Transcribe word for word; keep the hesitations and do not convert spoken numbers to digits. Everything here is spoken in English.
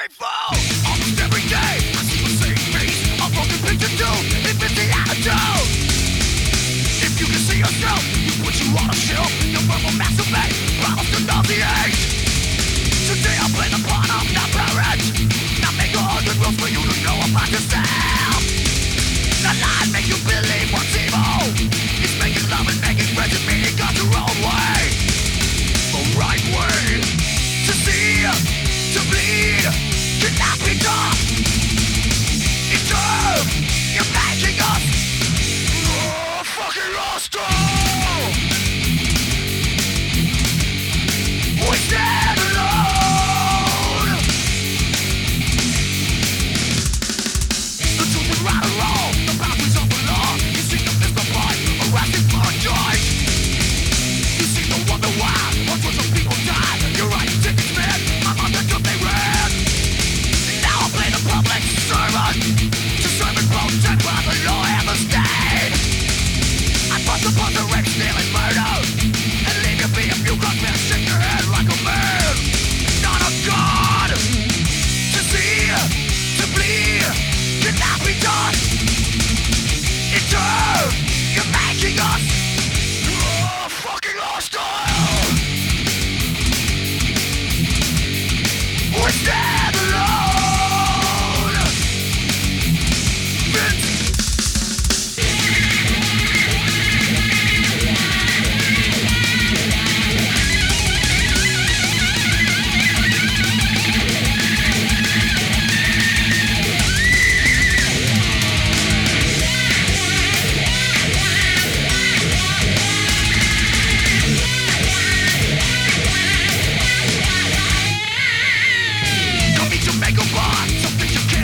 grateful. Almost every day I see the same face, a broken picture too. If it's the attitude, if you can see yourself, you put you on a shelf. You verbal masturbate, promise to nauseate. Today I play the part of not parent. Not make a hundred rules for you to know about yourself. The lie make you believe what's evil. It's making love and making friends and meaning God's your own way. The right way to see, to bleed, cannot be done. In turn, you're making us oh, fucking lost. We stand alone. The truth is right or wrong, the boundaries of the law. You see the mystified, harassing for a choice. You see the wonder why hundreds of people died. You're right, tickets man, I'm on the good they ran. Now I play the public servant to serve and protect by the law and the state. I bust upon the rape, stealing murder, and leave you be if you got me, shake your head like a man. Not a god to see, to bleed, cannot be done. In turn, you're making us oh, fucking hostile. We stand alone. Vince. Come meet Jamaica bar, something you can't